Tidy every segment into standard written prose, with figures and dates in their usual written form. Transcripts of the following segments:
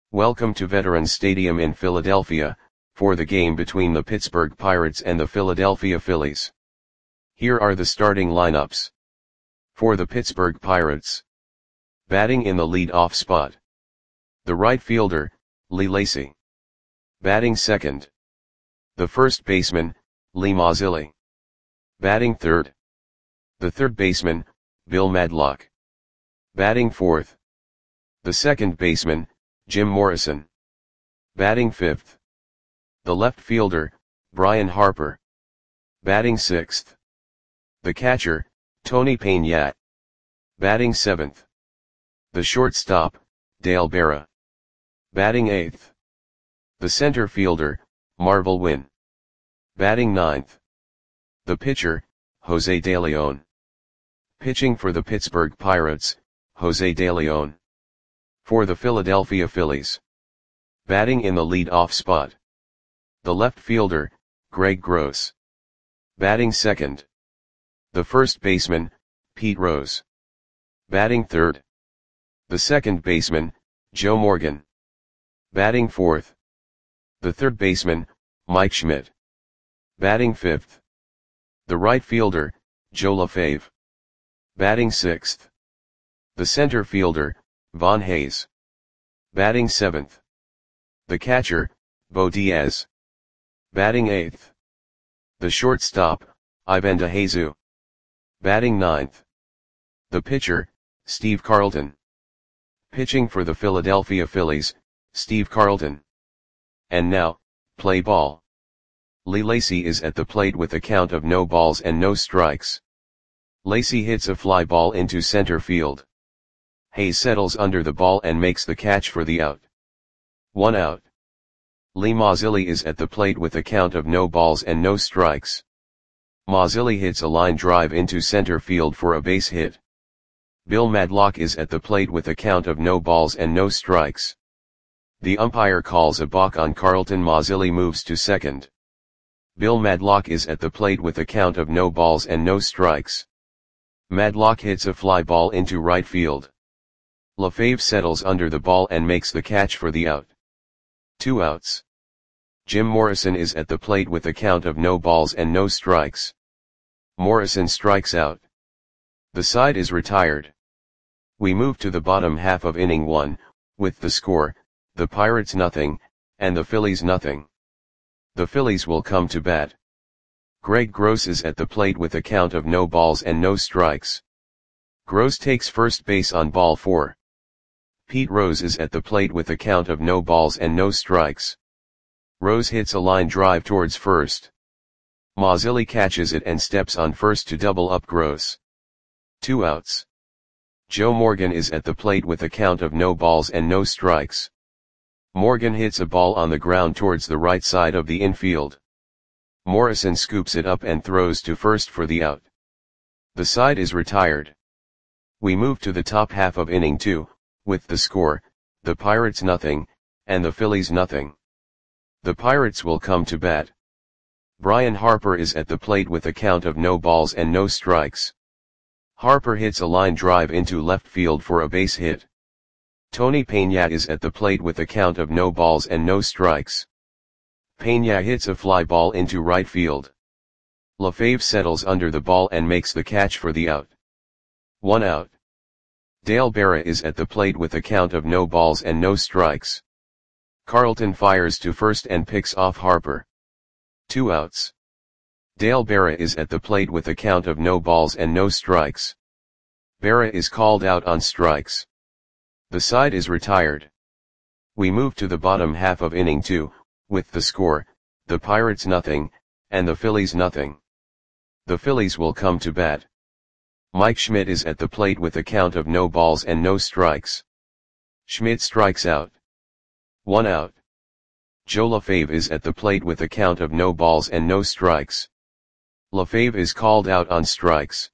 Welcome to Veterans Stadium in Philadelphia, for the game between the Pittsburgh Pirates and the Philadelphia Phillies. Here are the starting lineups. For the Pittsburgh Pirates. Batting in the lead-off spot. The right fielder, Lee Lacy. Batting second. The first baseman, Lee Mazzilli. Batting third. The third baseman, Bill Madlock. Batting fourth. The second baseman, Jim Morrison. Batting fifth. The left fielder, Brian Harper. Batting sixth. The catcher, Tony Peña. Batting seventh. The shortstop, Dale Berra. Batting eighth. The center fielder, Marvel Wynn. Batting ninth. The pitcher, Jose De Leon. Pitching for the Pittsburgh Pirates, Jose De Leon. For the Philadelphia Phillies. Batting in the lead-off spot. The left fielder, Greg Gross. Batting second. The first baseman, Pete Rose. Batting third. The second baseman, Joe Morgan. Batting fourth. The third baseman, Mike Schmidt. Batting fifth. The right fielder, Joe LaFave. Batting sixth. The center fielder, Von Hayes. Batting seventh. The catcher, Bo Diaz. Batting eighth. The shortstop, Ivan DeJesus. Batting ninth. The pitcher, Steve Carlton. Pitching for the Philadelphia Phillies, Steve Carlton. And now, play ball. Lee Lacy is at the plate with a count of no balls and no strikes. Lacy hits a fly ball into center field. Hayes settles under the ball and makes the catch for the out. 1 out. Lee Mazzilli is at the plate with a count of no balls and no strikes. Mazzilli hits a line drive into center field for a base hit. Bill Madlock is at the plate with a count of no balls and no strikes. The umpire calls a balk on Carlton. Mazzilli moves to second. Bill Madlock is at the plate with a count of no balls and no strikes. Madlock hits a fly ball into right field. LaFave settles under the ball and makes the catch for the out. 2 outs. Jim Morrison is at the plate with a count of no balls and no strikes. Morrison strikes out. The side is retired. We move to the bottom half of inning 1, with the score, the Pirates nothing, and the Phillies nothing. The Phillies will come to bat. Greg Gross is at the plate with a count of no balls and no strikes. Gross takes first base on ball 4. Pete Rose is at the plate with a count of no balls and no strikes. Rose hits a line drive towards first. Mazzilli catches it and steps on first to double up Gross. 2 outs. Joe Morgan is at the plate with a count of no balls and no strikes. Morgan hits a ball on the ground towards the right side of the infield. Morrison scoops it up and throws to first for the out. The side is retired. We move to the top half of inning 2, with the score, the Pirates nothing, and the Phillies nothing. The Pirates will come to bat. Brian Harper is at the plate with a count of no balls and no strikes. Harper hits a line drive into left field for a base hit. Tony Peña is at the plate with a count of no balls and no strikes. Peña hits a fly ball into right field. LaFave settles under the ball and makes the catch for the out. 1 out. Dale Berra is at the plate with a count of no balls and no strikes. Carlton fires to first and picks off Harper. 2 outs. Dale Berra is at the plate with a count of no balls and no strikes. Berra is called out on strikes. The side is retired. We move to the bottom half of inning 2, with the score, the Pirates nothing, and the Phillies nothing. The Phillies will come to bat. Mike Schmidt is at the plate with a count of no balls and no strikes. Schmidt strikes out. 1 out. Joe LaFave is at the plate with a count of no balls and no strikes. LaFave is called out on strikes.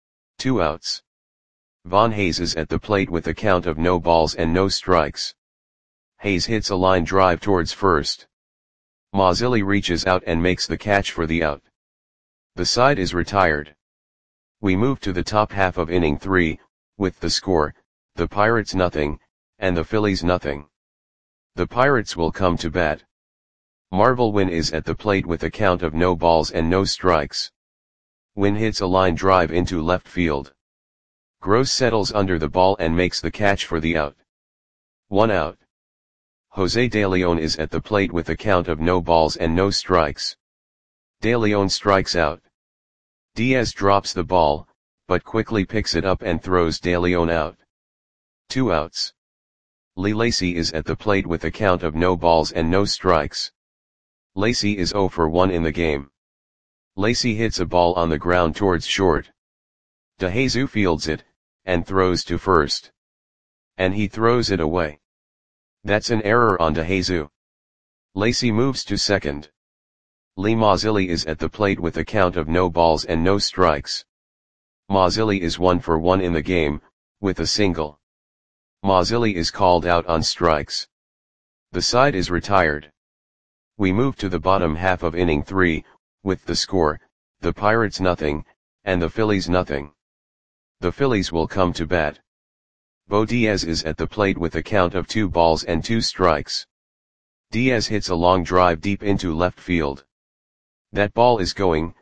2 outs. Von Hayes is at the plate with a count of no balls and no strikes. Hayes hits a line drive towards first. Mazzilli reaches out and makes the catch for the out. The side is retired. We move to the top half of inning 3, with the score, the Pirates nothing, and the Phillies nothing. The Pirates will come to bat. Marvel Wynn is at the plate with a count of no balls and no strikes. Wynn hits a line drive into left field. Gross settles under the ball and makes the catch for the out. 1 out. Jose De Leon is at the plate with a count of no balls and no strikes. De Leon strikes out. Diaz drops the ball, but quickly picks it up and throws De Leon out. 2 outs. Lee Lacy is at the plate with a count of no balls and no strikes. Lacy is 0 for 1 in the game. Lacy hits a ball on the ground towards short. DeJesus fields it, and throws to first. And he throws it away. That's an error on DeJesus. Lacy moves to second. Lee Mazzilli is at the plate with a count of no balls and no strikes. Mazzilli is 1 for 1 in the game, with a single. Mazzilli is called out on strikes. The side is retired. We move to the bottom half of inning 3, with the score, the Pirates nothing, and the Phillies nothing. The Phillies will come to bat. Bo Diaz is at the plate with a count of 2 balls and 2 strikes. Diaz hits a long drive deep into left field. That ball is gone.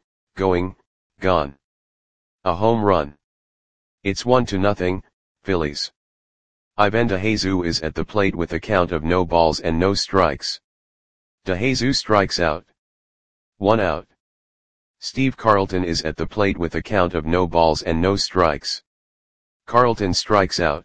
A home run. It's 1-0, Phillies. Ivan DeJesus is at the plate with a count of no balls and no strikes. DeJesus strikes out. 1 out. Steve Carlton is at the plate with a count of no balls and no strikes. Carlton strikes out.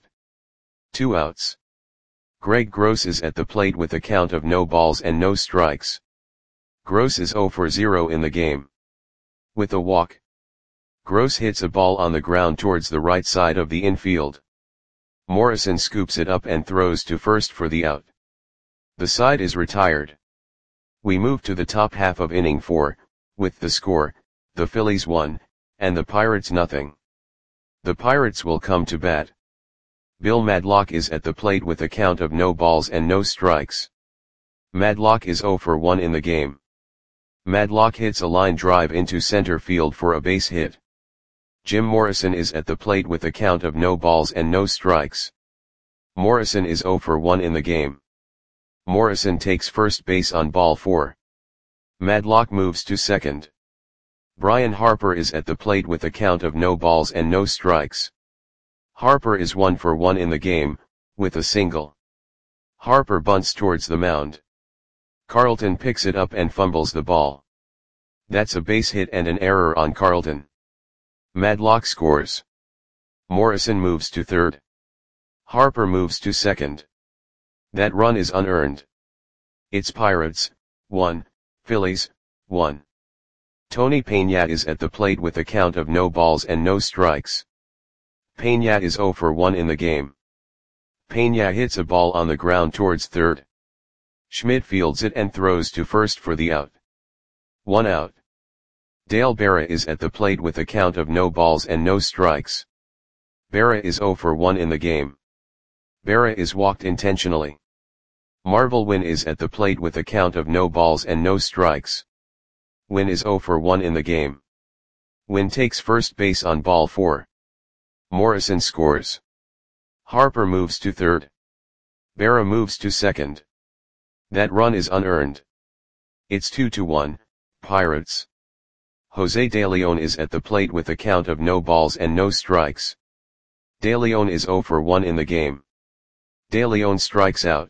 2 outs. Greg Gross is at the plate with a count of no balls and no strikes. Gross is 0 for 0 in the game. With a walk. Gross hits a ball on the ground towards the right side of the infield. Morrison scoops it up and throws to first for the out. The side is retired. We move to the top half of inning 4, with the score, the Phillies 1, and the Pirates nothing. The Pirates will come to bat. Bill Madlock is at the plate with a count of no balls and no strikes. Madlock is 0 for 1 in the game. Madlock hits a line drive into center field for a base hit. Jim Morrison is at the plate with a count of no balls and no strikes. Morrison is 0 for 1 in the game. Morrison takes first base on ball 4. Madlock moves to second. Brian Harper is at the plate with a count of no balls and no strikes. Harper is 1 for 1 in the game, with a single. Harper bunts towards the mound. Carlton picks it up and fumbles the ball. That's a base hit and an error on Carlton. Madlock scores. Morrison moves to third. Harper moves to second. That run is unearned. It's Pirates, 1, Phillies, 1. Tony Peña is at the plate with a count of no balls and no strikes. Peña is 0 for 1 in the game. Peña hits a ball on the ground towards third. Schmidt fields it and throws to first for the out. 1 out. Dale Berra is at the plate with a count of no balls and no strikes. Berra is 0 for 1 in the game. Berra is walked intentionally. Marvel Wynn is at the plate with a count of no balls and no strikes. Wynn is 0 for 1 in the game. Wynn takes first base on ball 4. Morrison scores. Harper moves to third. Berra moves to second. That run is unearned. It's 2-1, Pirates. Jose De Leon is at the plate with a count of no balls and no strikes. De Leon is 0 for 1 in the game. De Leon strikes out.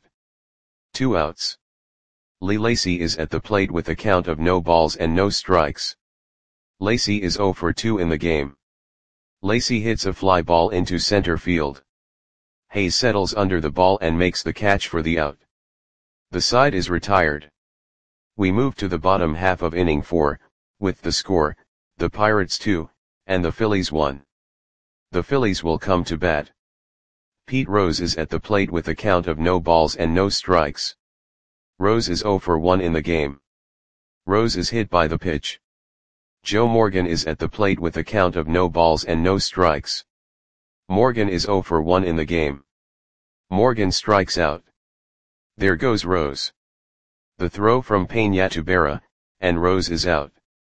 2 outs. Lee Lacy is at the plate with a count of no balls and no strikes. Lacy is 0 for 2 in the game. Lacy hits a fly ball into center field. Hayes settles under the ball and makes the catch for the out. The side is retired. We move to the bottom half of inning 4, with the score, the Pirates 2, and the Phillies 1. The Phillies will come to bat. Pete Rose is at the plate with a count of no balls and no strikes. Rose is 0 for 1 in the game. Rose is hit by the pitch. Joe Morgan is at the plate with a count of no balls and no strikes. Morgan is 0 for 1 in the game. Morgan strikes out. There goes Rose. The throw from Peña to Berra, and Rose is out.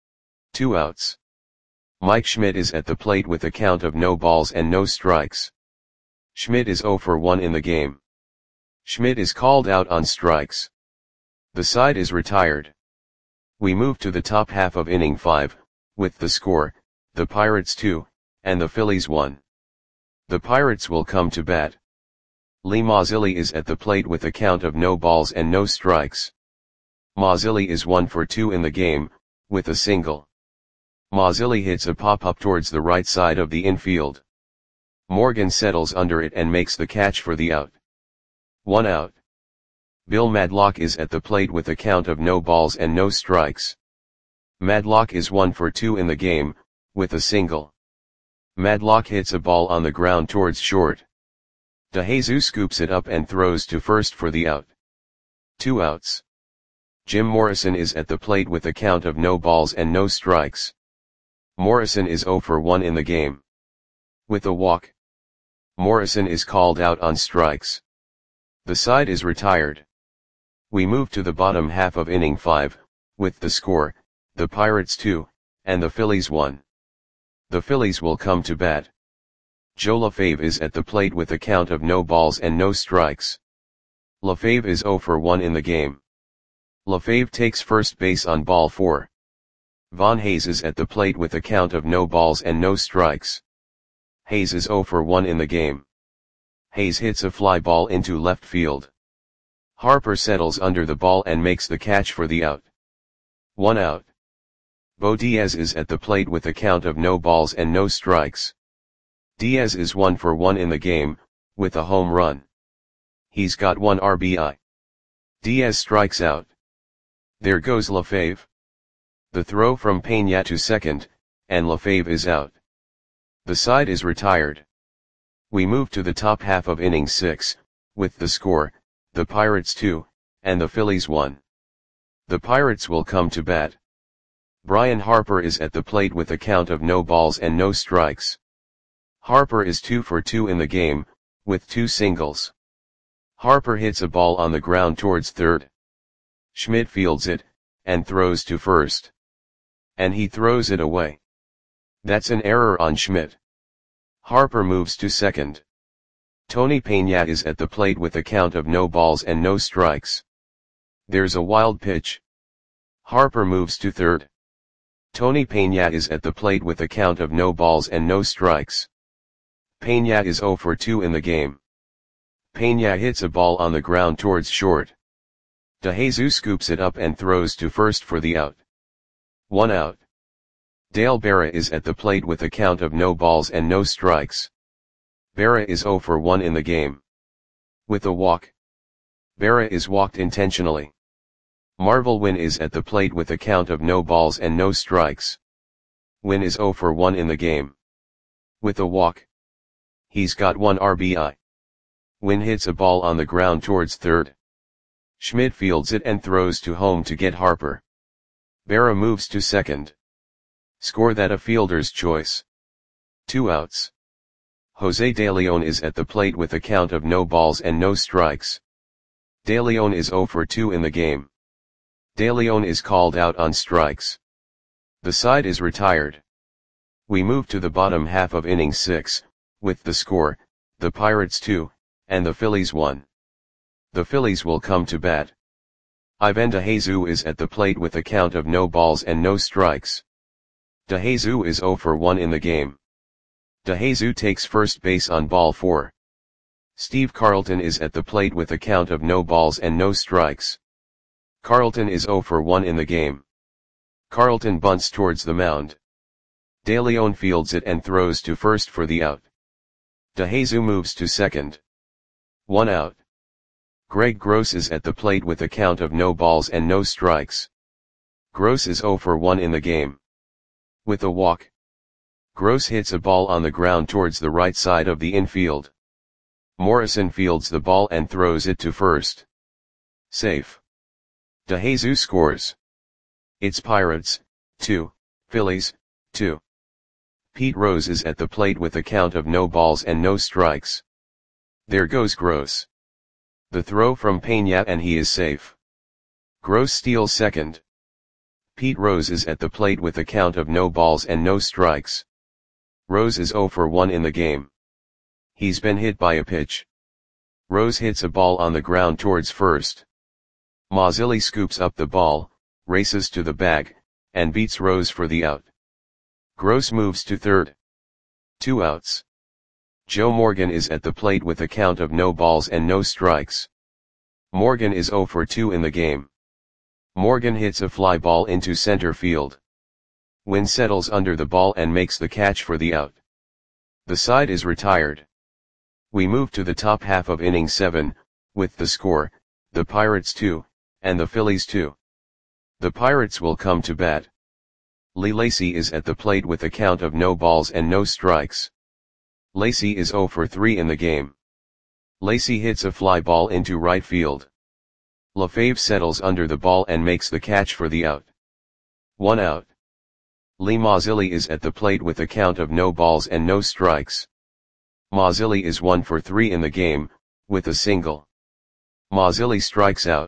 2 outs. Mike Schmidt is at the plate with a count of no balls and no strikes. Schmidt is 0 for 1 in the game. Schmidt is called out on strikes. The side is retired. We move to the top half of inning 5, with the score, the Pirates 2, and the Phillies 1. The Pirates will come to bat. Lee Mazzilli is at the plate with a count of no balls and no strikes. Mazzilli is 1 for 2 in the game, with a single. Mazzilli hits a pop-up towards the right side of the infield. Morgan settles under it and makes the catch for the out. 1 out. Bill Madlock is at the plate with a count of no balls and no strikes. Madlock is 1 for 2 in the game, with a single. Madlock hits a ball on the ground towards short. DeJesus scoops it up and throws to first for the out. 2 outs. Jim Morrison is at the plate with a count of no balls and no strikes. Morrison is 0 for 1 in the game. With a walk. Morrison is called out on strikes. The side is retired. We move to the bottom half of inning 5, with the score, the Pirates 2, and the Phillies 1. The Phillies will come to bat. Joe LaFave is at the plate with a count of no balls and no strikes. LaFave is 0 for 1 in the game. LaFave takes first base on ball 4. Von Hayes is at the plate with a count of no balls and no strikes. Hayes is 0 for 1 in the game. Hayes hits a fly ball into left field. Harper settles under the ball and makes the catch for the out. 1 out. Bo Diaz is at the plate with a count of no balls and no strikes. Diaz is 1 for 1 in the game, with a home run. He's got 1 RBI. Diaz strikes out. There goes LaFave. The throw from Peña to second, and LaFave is out. The side is retired. We move to the top half of inning 6, with the score, the Pirates 2, and the Phillies 1. The Pirates will come to bat. Brian Harper is at the plate with a count of no balls and no strikes. Harper is 2 for 2 in the game, with 2 singles. Harper hits a ball on the ground towards third. Schmidt fields it, and throws to first. And he throws it away. That's an error on Schmidt. Harper moves to second. Tony Peña is at the plate with a count of no balls and no strikes. There's a wild pitch. Harper moves to third. Tony Peña is at the plate with a count of no balls and no strikes. Peña is 0 for 2 in the game. Peña hits a ball on the ground towards short. DeJesus scoops it up and throws to first for the out. 1 out. Dale Berra is at the plate with a count of no balls and no strikes. Berra is 0 for 1 in the game. With a walk. Berra is walked intentionally. Marvel Wynn is at the plate with a count of no balls and no strikes. Wynn is 0 for 1 in the game. With a walk. He's got 1 RBI. Wynn hits a ball on the ground towards third. Schmidt fields it and throws to home to get Harper. Berra moves to second. Score that a fielder's choice. 2 outs. Jose De Leon is at the plate with a count of no balls and no strikes. De Leon is 0 for 2 in the game. De Leon is called out on strikes. The side is retired. We move to the bottom half of inning 6, with the score, the Pirates 2, and the Phillies 1. The Phillies will come to bat. Ivan DeJesus is at the plate with a count of no balls and no strikes. DeJesus is 0 for 1 in the game. DeJesus takes first base on ball 4. Steve Carlton is at the plate with a count of no balls and no strikes. Carlton is 0 for 1 in the game. Carlton bunts towards the mound. De Leon fields it and throws to first for the out. DeJesus moves to second. 1 out. Greg Gross is at the plate with a count of no balls and no strikes. Gross is 0 for 1 in the game. With a walk. Gross hits a ball on the ground towards the right side of the infield. Morrison fields the ball and throws it to first. Safe. DeJesus scores. It's Pirates, 2, Phillies, 2. Pete Rose is at the plate with a count of no balls and no strikes. There goes Gross. The throw from Peña and he is safe. Gross steals second. Pete Rose is at the plate with a count of no balls and no strikes. Rose is 0 for 1 in the game. He's been hit by a pitch. Rose hits a ball on the ground towards first. Mazzilli scoops up the ball, races to the bag, and beats Rose for the out. Gross moves to third. 2 outs. Joe Morgan is at the plate with a count of no balls and no strikes. Morgan is 0 for 2 in the game. Morgan hits a fly ball into center field. Wynn settles under the ball and makes the catch for the out. The side is retired. We move to the top half of inning 7, with the score, the Pirates 2, and the Phillies 2. The Pirates will come to bat. Lee Lacy is at the plate with a count of no balls and no strikes. Lacy is 0 for 3 in the game. Lacy hits a fly ball into right field. LaFave settles under the ball and makes the catch for the out. 1 out. Lee Mazzilli is at the plate with a count of no balls and no strikes. Mazzilli is 1 for 3 in the game, with a single. Mazzilli strikes out.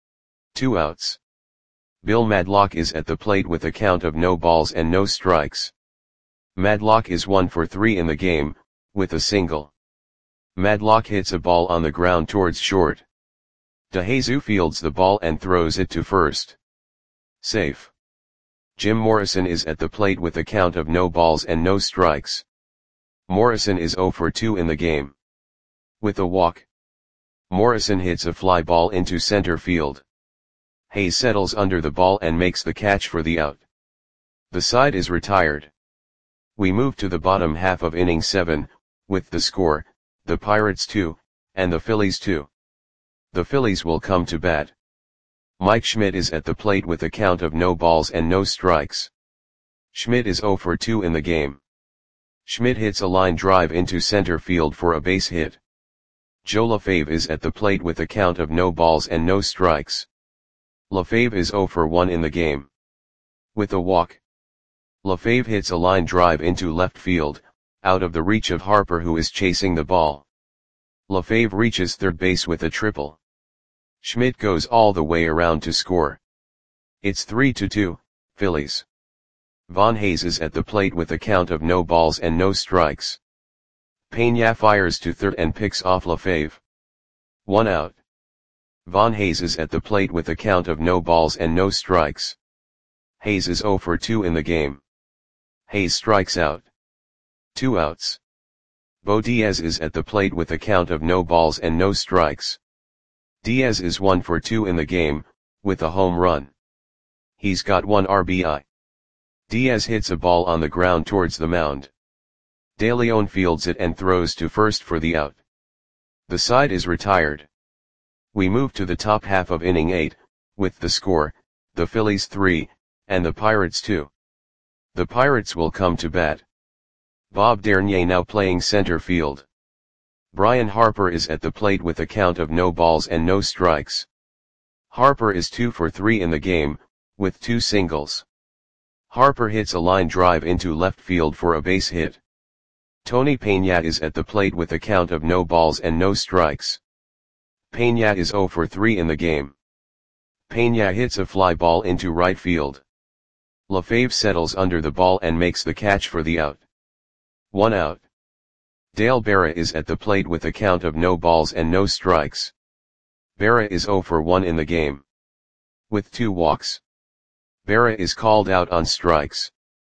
2 outs. Bill Madlock is at the plate with a count of no balls and no strikes. Madlock is 1 for 3 in the game, with a single. Madlock hits a ball on the ground towards short. DeJesus fields the ball and throws it to first. Safe. Jim Morrison is at the plate with a count of no balls and no strikes. Morrison is 0 for 2 in the game. With a walk. Morrison hits a fly ball into center field. Hayes settles under the ball and makes the catch for the out. The side is retired. We move to the bottom half of inning 7, with the score, the Pirates 2, and the Phillies 2. The Phillies will come to bat. Mike Schmidt is at the plate with a count of no balls and no strikes. Schmidt is 0 for 2 in the game. Schmidt hits a line drive into center field for a base hit. Joe LaFave is at the plate with a count of no balls and no strikes. LaFave is 0 for 1 in the game. With a walk. LaFave hits a line drive into left field, out of the reach of Harper who is chasing the ball. LaFave reaches third base with a triple. Schmidt goes all the way around to score. It's 3-2, Phillies. Von Hayes is at the plate with a count of no balls and no strikes. Peña fires to third and picks off LaFave. 1 out. Von Hayes is at the plate with a count of no balls and no strikes. Hayes is 0 for 2 in the game. Hayes strikes out. 2 outs. Bo Diaz is at the plate with a count of no balls and no strikes. Diaz is 1 for 2 in the game, with a home run. He's got 1 RBI. Diaz hits a ball on the ground towards the mound. De Leon fields it and throws to first for the out. The side is retired. We move to the top half of inning 8, with the score, the Phillies 3, and the Pirates 2. The Pirates will come to bat. Bob Dernier now playing center field. Brian Harper is at the plate with a count of no balls and no strikes. Harper is 2 for 3 in the game, with 2 singles. Harper hits a line drive into left field for a base hit. Tony Peña is at the plate with a count of no balls and no strikes. Peña is 0 for 3 in the game. Peña hits a fly ball into right field. LaFave settles under the ball and makes the catch for the out. 1 out. Dale Berra is at the plate with a count of no balls and no strikes. Berra is 0 for 1 in the game. With 2 walks. Berra is called out on strikes.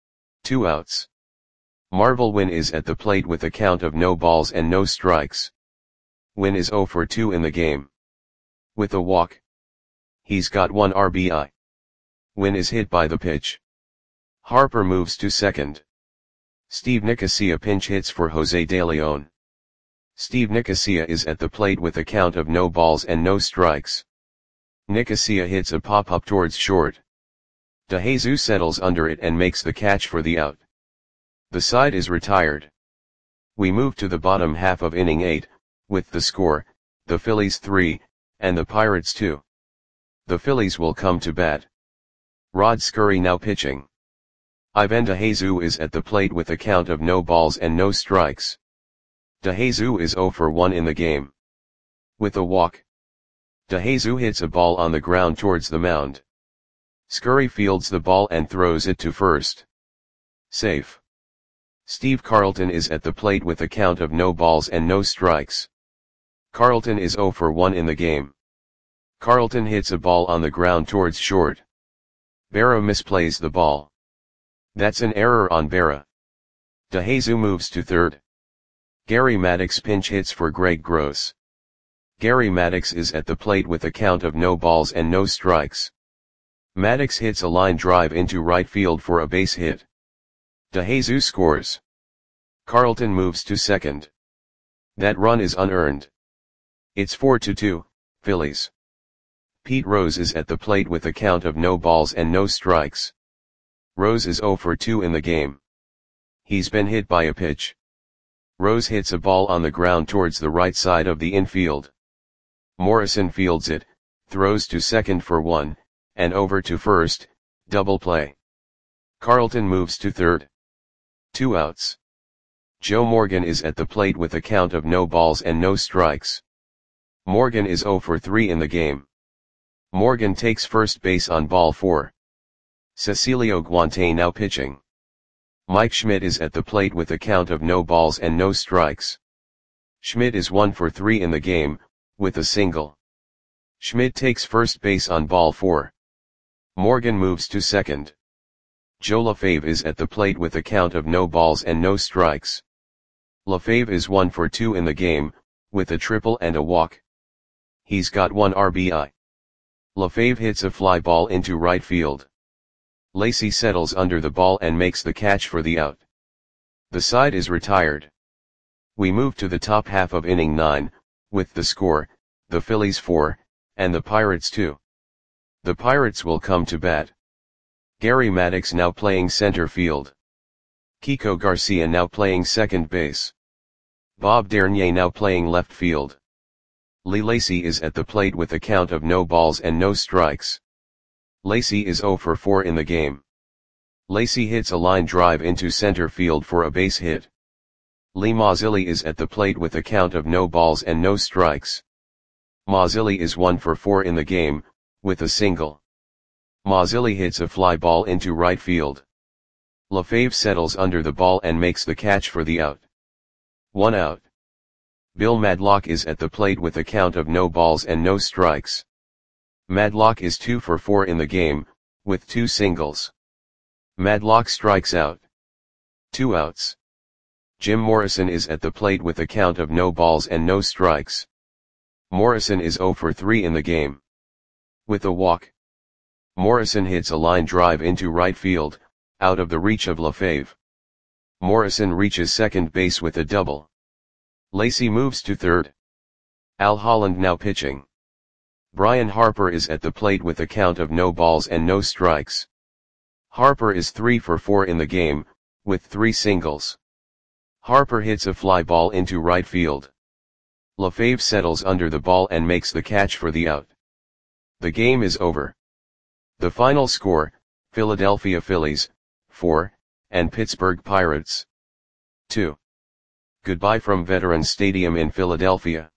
2 outs. Marvel Wynn is at the plate with a count of no balls and no strikes. Wynn is 0 for 2 in the game. With a walk. He's got 1 RBI. Wynn is hit by the pitch. Harper moves to second. Steve Nicosia pinch hits for Jose De Leon. Steve Nicosia is at the plate with a count of no balls and no strikes. Nicosia hits a pop-up towards short. DeJesus settles under it and makes the catch for the out. The side is retired. We move to the bottom half of inning 8, with the score, the Phillies 3, and the Pirates 2. The Phillies will come to bat. Rod Scurry now pitching. Ivan DeJesus is at the plate with a count of no balls and no strikes. DeJesus is 0 for 1 in the game. With a walk. DeJesus hits a ball on the ground towards the mound. Scurry fields the ball and throws it to first. Safe. Steve Carlton is at the plate with a count of no balls and no strikes. Carlton is 0 for 1 in the game. Carlton hits a ball on the ground towards short. Berra misplays the ball. That's an error on Berra. DeJesus moves to third. Gary Maddox pinch hits for Greg Gross. Gary Maddox is at the plate with a count of no balls and no strikes. Maddox hits a line drive into right field for a base hit. DeJesus scores. Carlton moves to second. That run is unearned. It's 4-2, Phillies. Pete Rose is at the plate with a count of no balls and no strikes. Rose is 0 for 2 in the game. He's been hit by a pitch. Rose hits a ball on the ground towards the right side of the infield. Morrison fields it, throws to second for 1, and over to first, double play. Carlton moves to third. 2 outs. Joe Morgan is at the plate with a count of no balls and no strikes. Morgan is 0 for 3 in the game. Morgan takes first base on ball 4. Cecilio Guante now pitching. Mike Schmidt is at the plate with a count of no balls and no strikes. Schmidt is 1 for 3 in the game, with a single. Schmidt takes first base on ball 4. Morgan moves to second. Joe LaFave is at the plate with a count of no balls and no strikes. LaFave is 1 for 2 in the game, with a triple and a walk. He's got 1 RBI. LaFave hits a fly ball into right field. Lacy settles under the ball and makes the catch for the out. The side is retired. We move to the top half of inning 9, with the score, the Phillies 4, and the Pirates 2. The Pirates will come to bat. Gary Maddox now playing center field. Kiko Garcia now playing second base. Bob Dernier now playing left field. Lee Lacy is at the plate with a count of no balls and no strikes. Lacy is 0 for 4 in the game. Lacy hits a line drive into center field for a base hit. Lee Mazzilli is at the plate with a count of no balls and no strikes. Mazzilli is 1 for 4 in the game, with a single. Mazzilli hits a fly ball into right field. LaFave settles under the ball and makes the catch for the out. 1 out. Bill Madlock is at the plate with a count of no balls and no strikes. Madlock is 2 for 4 in the game, with 2 singles. Madlock strikes out. 2 outs. Jim Morrison is at the plate with a count of no balls and no strikes. Morrison is 0 for 3 in the game. With a walk. Morrison hits a line drive into right field, out of the reach of LaFave. Morrison reaches second base with a double. Lacy moves to third. Al Holland now pitching. Brian Harper is at the plate with a count of no balls and no strikes. Harper is 3 for 4 in the game, with 3 singles. Harper hits a fly ball into right field. LaFave settles under the ball and makes the catch for the out. The game is over. The final score, Philadelphia Phillies, 4, and Pittsburgh Pirates, 2. Goodbye from Veterans Stadium in Philadelphia.